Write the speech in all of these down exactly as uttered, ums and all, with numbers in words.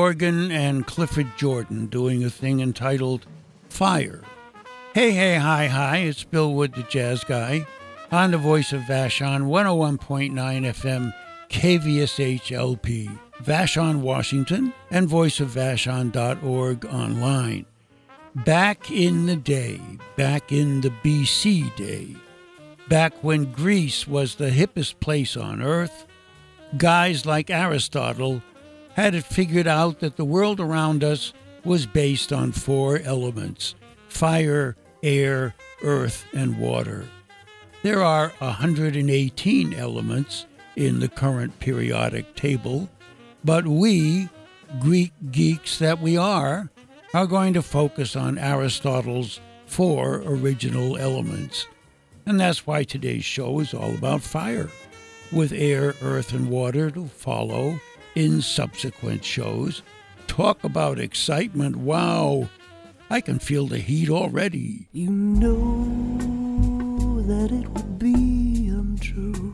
organ and Clifford Jordan doing a thing entitled Fire. Hey, hey, hi, hi, it's Bill Wood, the jazz guy, on the voice of Vashon, one oh one point nine F M, K V S H L P, Vashon, Washington, and voice of vashon dot org online. Back in the day, back in the B C day, back when Greece was the hippest place on earth, guys like Aristotle had it figured out that the world around us was based on four elements: fire, air, earth, and water. There are one hundred eighteen elements in the current periodic table, but we, Greek geeks that we are, are going to focus on Aristotle's four original elements. And that's why today's show is all about fire, with air, earth, and water to follow in subsequent shows. Talk about excitement. Wow, I can feel the heat already. You know that it would be untrue.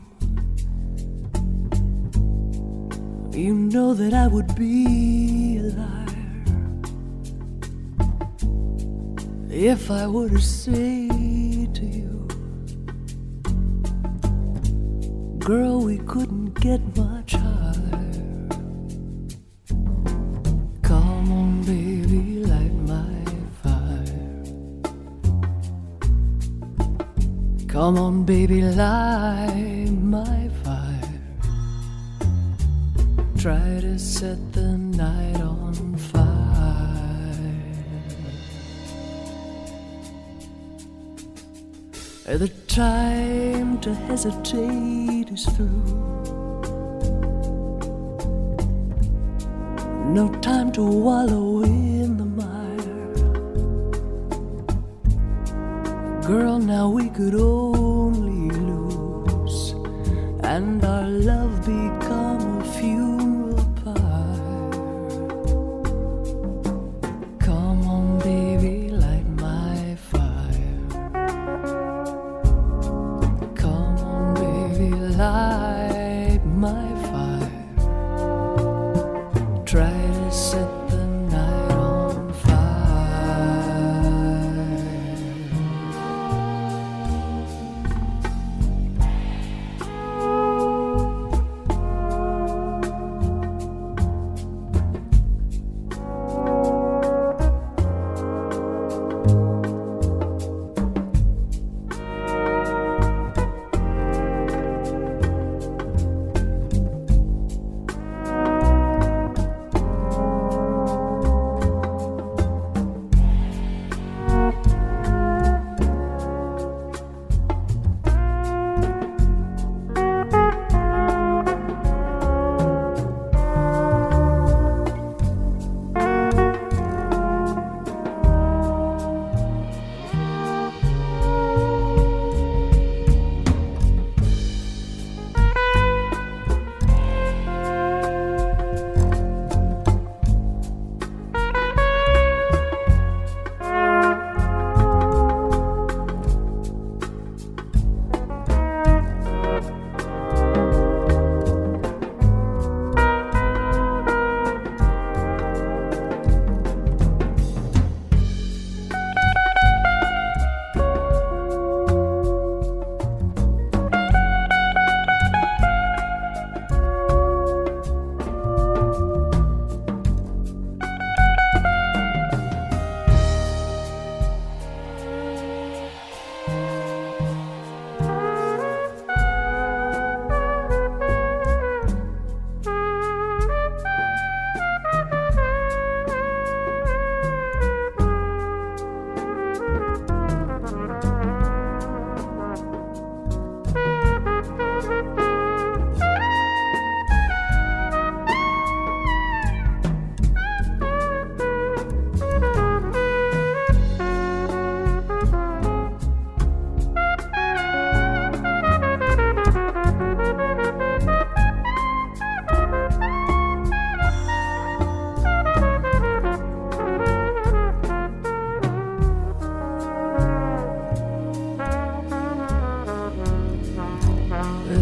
You know that I would be a liar if I were to say to you, girl, we couldn't get much higher. Come on, baby, light my fire. Come on, baby, light my fire. Try to set the night on fire. The time to hesitate is through. No time to wallow in the mire. Girl, now we could only lose, and our love become a funeral pyre. Come on, baby, light my fire. Come on, baby, light my fire. Try to set the night on fire.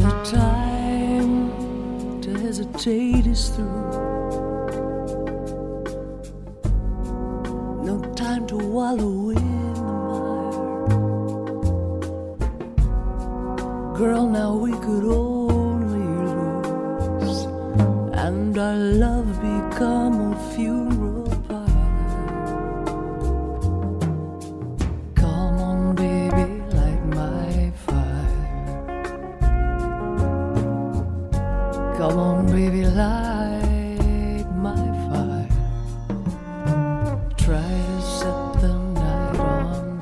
time to hesitate is through. time to wallow in the mire. Girl, now we could only lose, and our love become a funeral pyre. Come on, baby, light my fire. Come on, baby, light my fire. Try to set the night on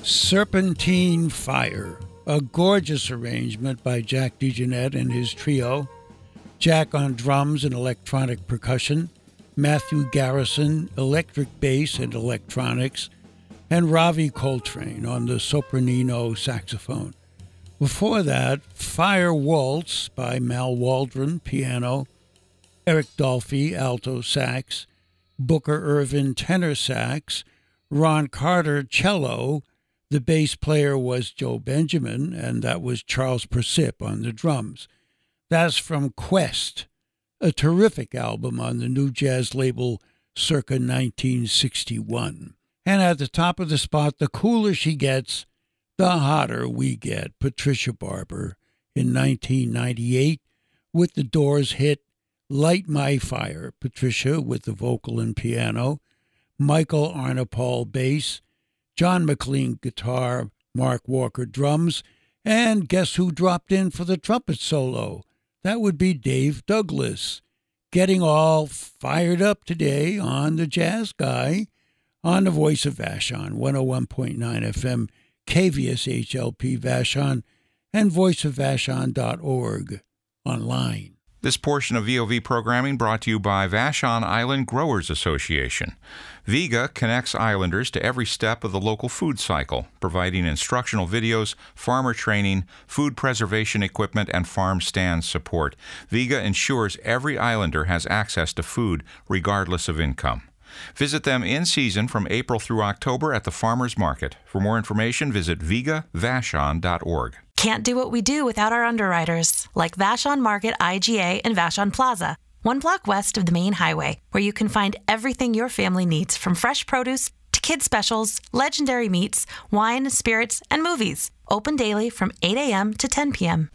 Serpentine Fire, a gorgeous arrangement by Jack DeJohnette and his trio. Jack on drums and electronic percussion, Matthew Garrison, electric bass and electronics, and Ravi Coltrane on the sopranino saxophone. Before that, Fire Waltz by Mal Waldron, piano, Eric Dolphy, alto sax, Booker Ervin, tenor sax, Ron Carter, cello. The bass player was Joe Benjamin, and that was Charles Persip on the drums. That's from Quest, a terrific album on the New Jazz label circa nineteen sixty-one. And at the top of the spot, the cooler she gets, the hotter we get, Patricia Barber in nineteen ninety-eight with the Doors hit Light My Fire. Patricia with the vocal and piano, Michael Arnapol bass, John McLean guitar, Mark Walker drums, and guess who dropped in for the trumpet solo? That would be Dave Douglas, getting all fired up today on the Jazz Guy on the Voice of Vashon, one oh one point nine F M, K V S H L P Vashon, and voice of vashon dot org online. This portion of V O V programming brought to you by Vashon Island Growers Association. Viga connects islanders to every step of the local food cycle, providing instructional videos, farmer training, food preservation equipment, and farm stand support. Viga ensures every islander has access to food, regardless of income. Visit them in season from April through October at the Farmers Market. For more information, visit viga vashon dot org. Can't do what we do without our underwriters, like Vashon Market I G A and Vashon Plaza, one block west of the main highway, where you can find everything your family needs, from fresh produce to kids specials, legendary meats, wine, spirits, and movies. Open daily from eight a.m. to ten p.m.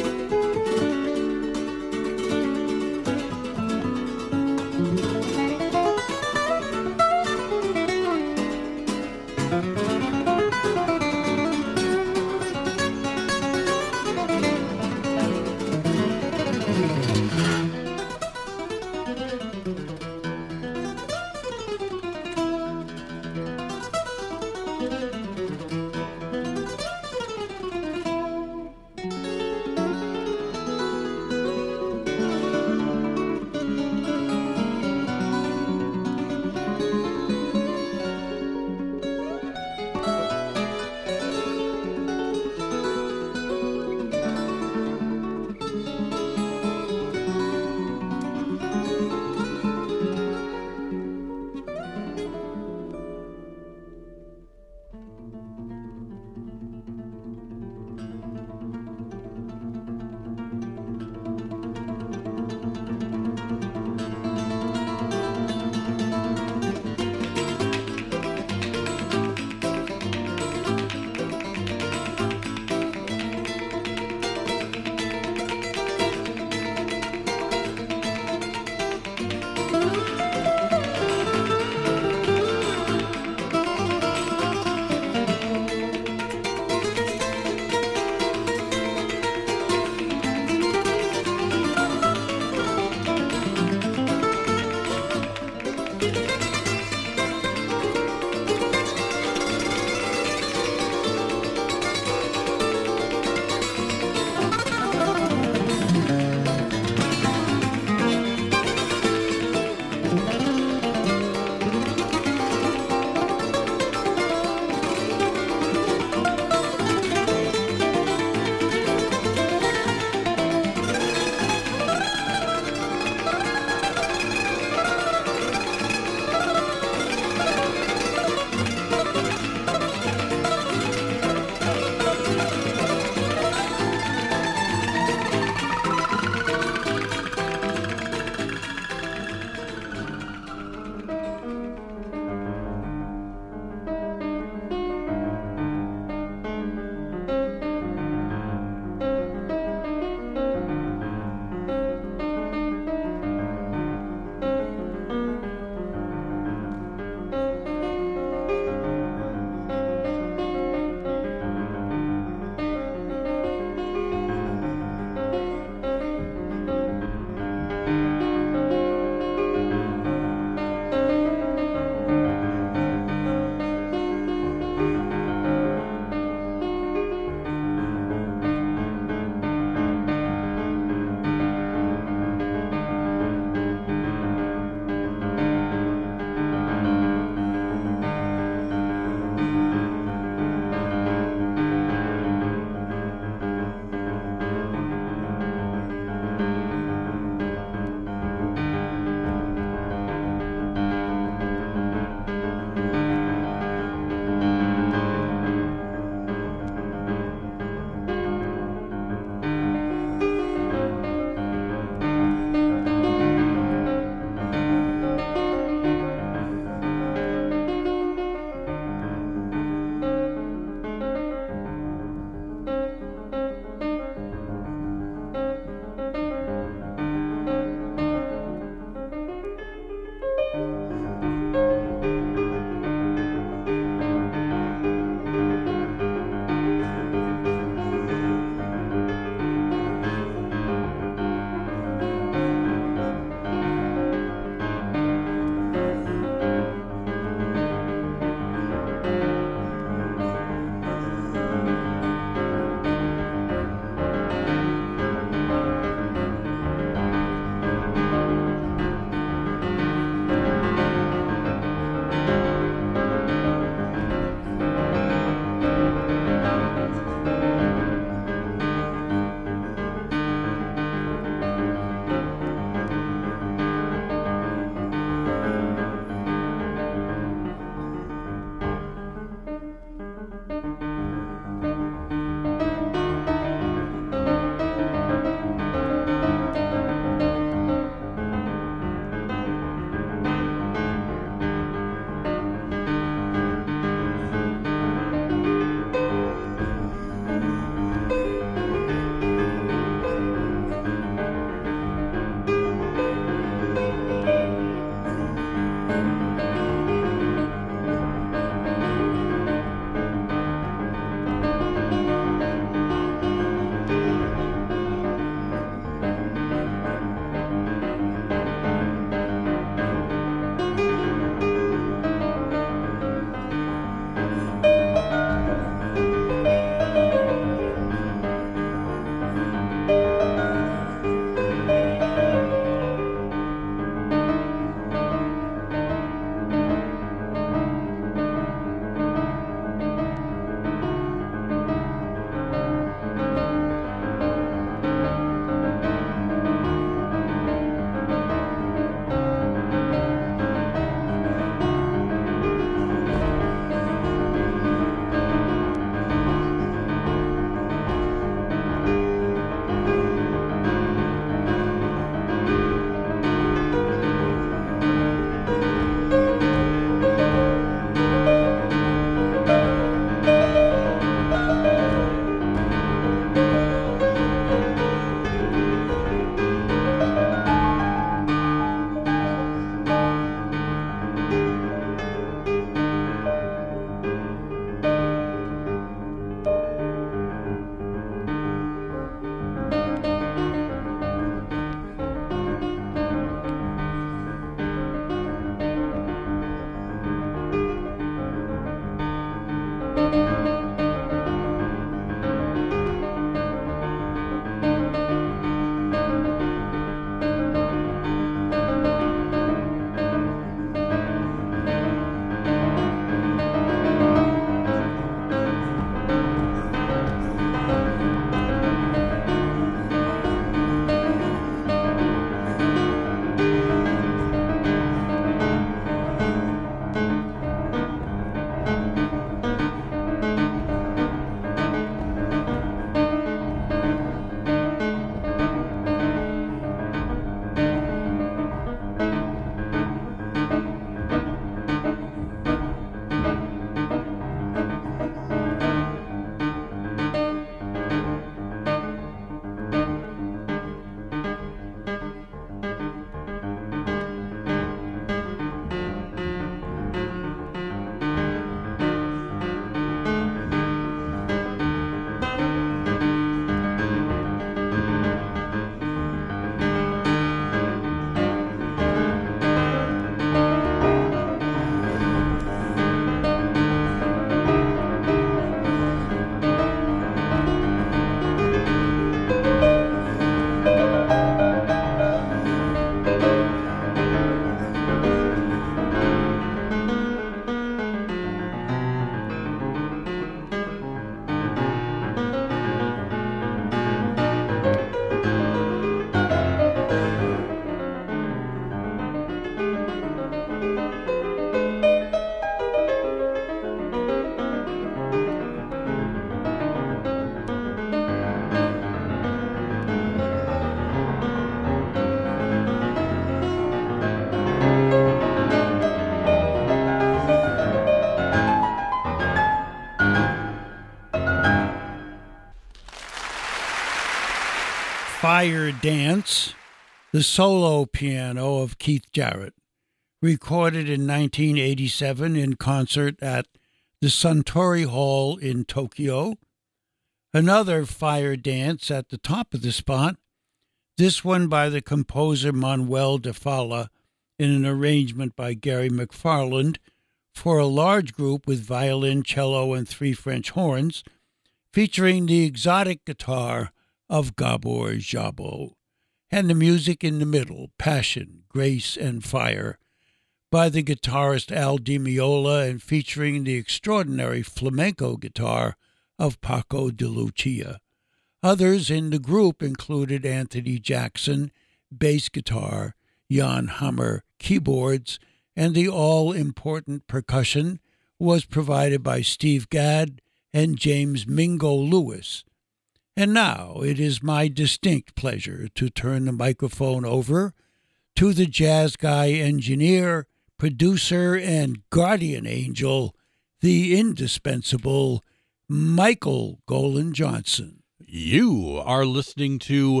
Fire Dance, the solo piano of Keith Jarrett, recorded in nineteen eighty-seven in concert at the Suntory Hall in Tokyo. Another Fire Dance at the top of the spot, this one by the composer Manuel de Falla in an arrangement by Gary McFarland for a large group with violin, cello, and three French horns, featuring the exotic guitar of Gabor Szabo, and the music in the middle, Passion, Grace, and Fire, by the guitarist Al Di Meola and featuring the extraordinary flamenco guitar of Paco de Lucia. Others in the group included Anthony Jackson, bass guitar, Jan Hammer, keyboards, and the all-important percussion was provided by Steve Gadd and James Mingo Lewis. And now it is my distinct pleasure to turn the microphone over to the jazz guy engineer, producer, and guardian angel, the indispensable Michael Golan Johnson. You are listening to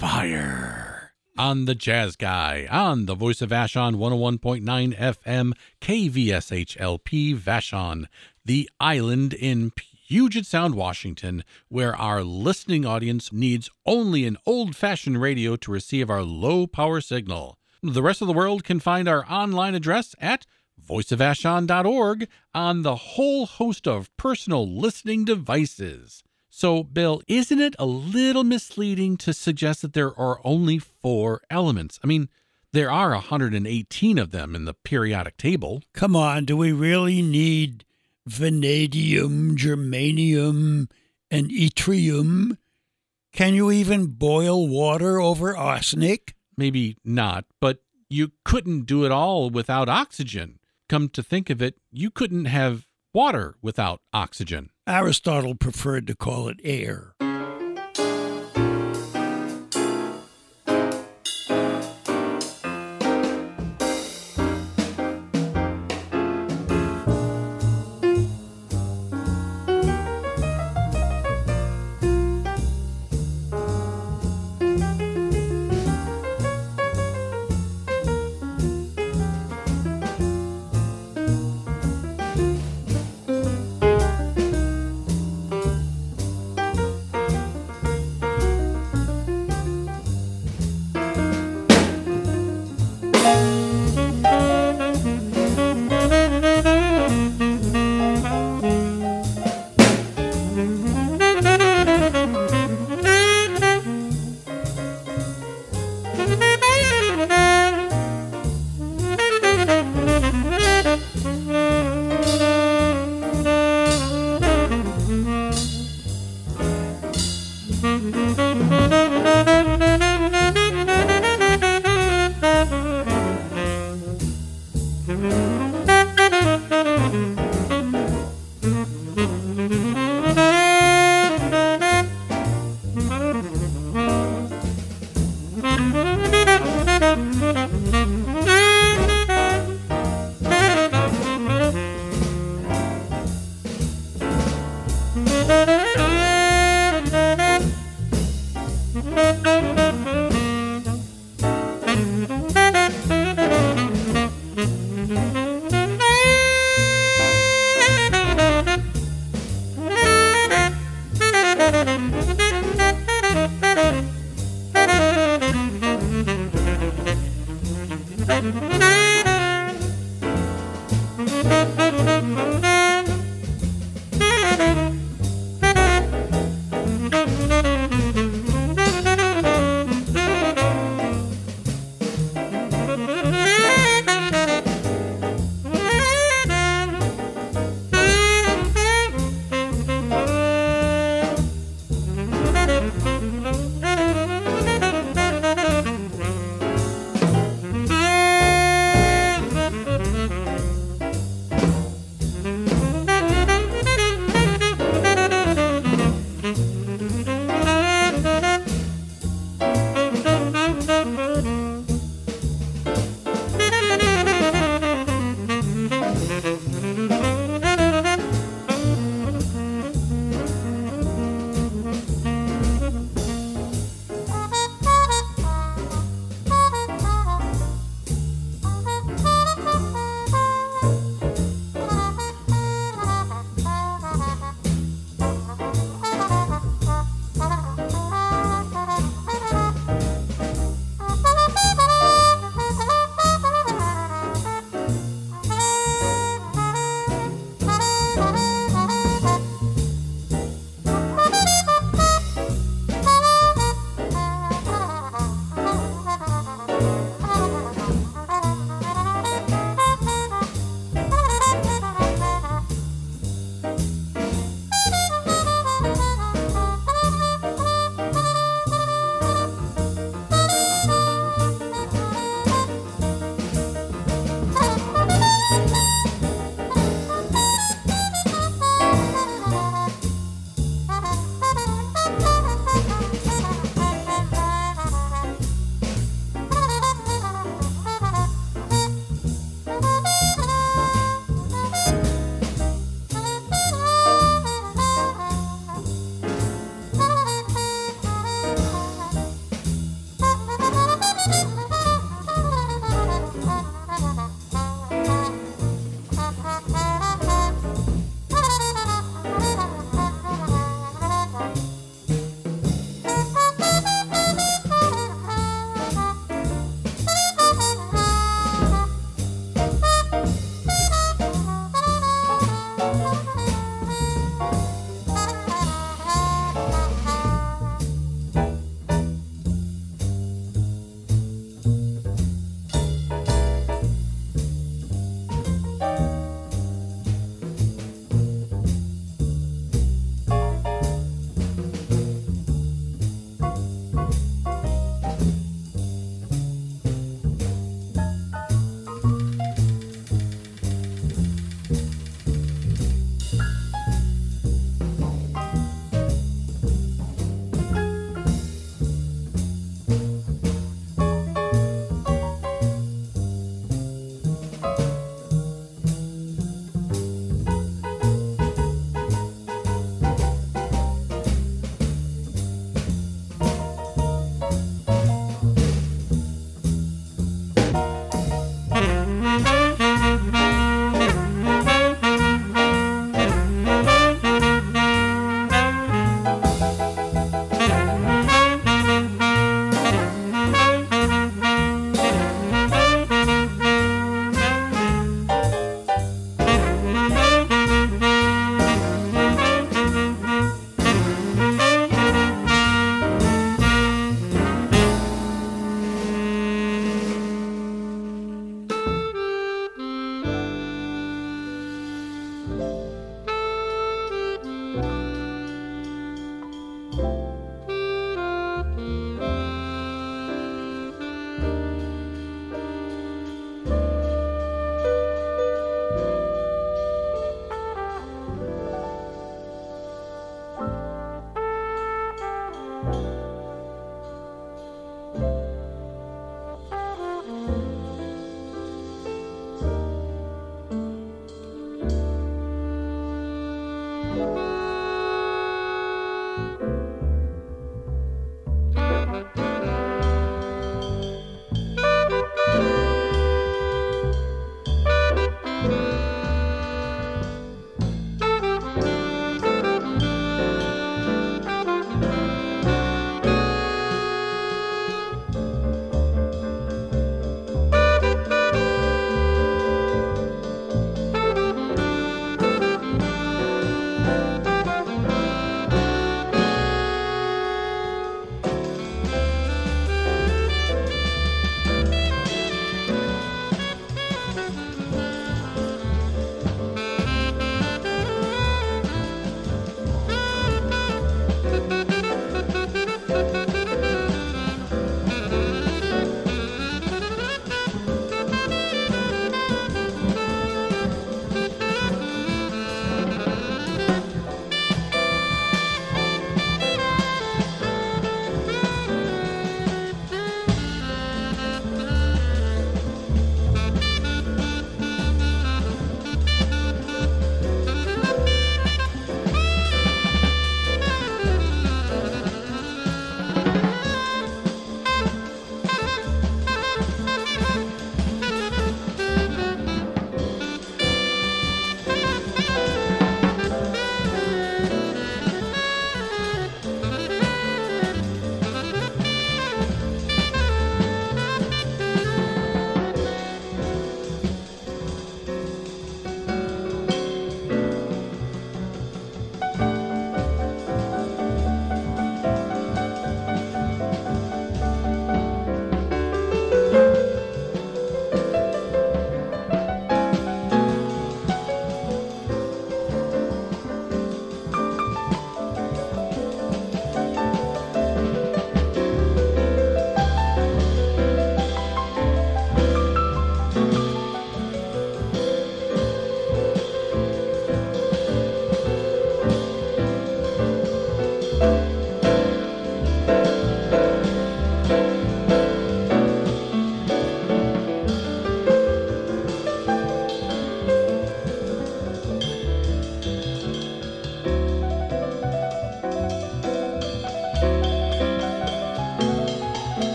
Fire on the Jazz Guy on the Voice of Vashon one oh one point nine F M K V S H L P Vashon, the island in Puget Sound, Washington, where our listening audience needs only an old-fashioned radio to receive our low-power signal. The rest of the world can find our online address at voice of vashon dot org on the whole host of personal listening devices. So, Bill, isn't it a little misleading to suggest that there are only four elements? I mean, there are one hundred eighteen of them in the periodic table. Come on, do we really need vanadium, germanium, and yttrium? Can you even boil water over arsenic? Maybe not, but you couldn't do it all without oxygen. Come to think of it, you couldn't have water without oxygen. Aristotle preferred to call it air.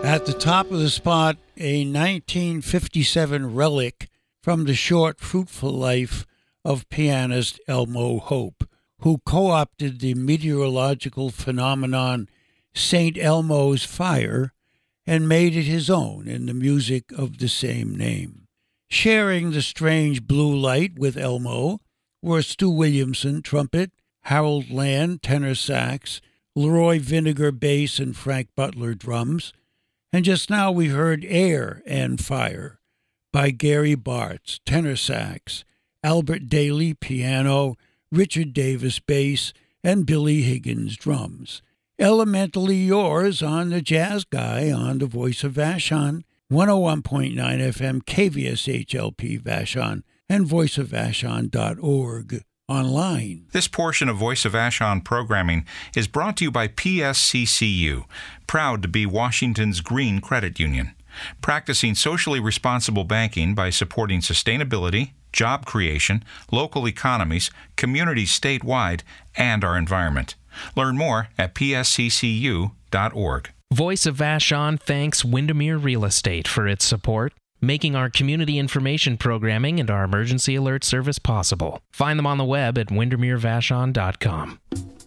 At the top of the spot, a nineteen fifty-seven relic from the short, fruitful life of pianist Elmo Hope, who co-opted the meteorological phenomenon Saint Elmo's Fire and made it his own in the music of the same name. Sharing the strange blue light with Elmo were Stu Williamson, trumpet, Harold Land, tenor sax, Leroy Vinegar, bass, and Frank Butler, drums. And just now we heard Air and Fire by Gary Bartz, tenor sax, Albert Daly, piano, Richard Davis, bass, and Billy Higgins, drums. Elementally Yours on the Jazz Guy on the Voice of Vashon, one oh one point nine F M, K V S H L P Vashon, and voice of vashon dot org. Online. This portion of Voice of Vashon programming is brought to you by P S C C U, proud to be Washington's green credit union, practicing socially responsible banking by supporting sustainability, job creation, local economies, communities statewide, and our environment. Learn more at P S C C U dot org. Voice of Vashon thanks Windermere Real Estate for its support, making our community information programming and our emergency alert service possible. Find them on the web at windermere vashon dot com.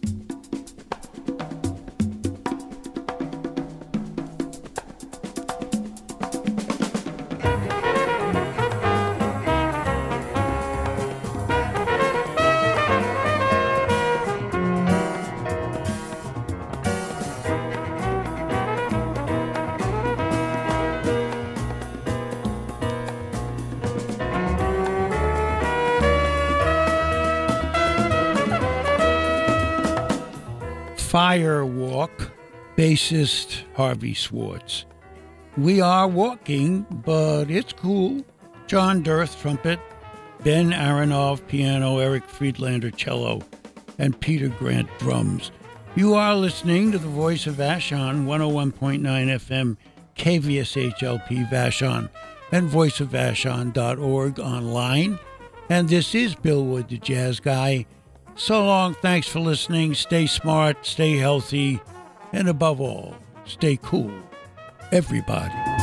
Firewalk, bassist Harvey Swartz. We are walking, but it's cool. John Dirth, trumpet, Ben Aronoff, piano, Eric Friedlander, cello, and Peter Grant, drums. You are listening to the Voice of Vashon, one oh one point nine F M, K V S H L P Vashon, and voice of vashon dot org online. And this is Bill Wood, the Jazz Guy. So long, thanks for listening. Stay smart, stay healthy, and above all, stay cool. Everybody.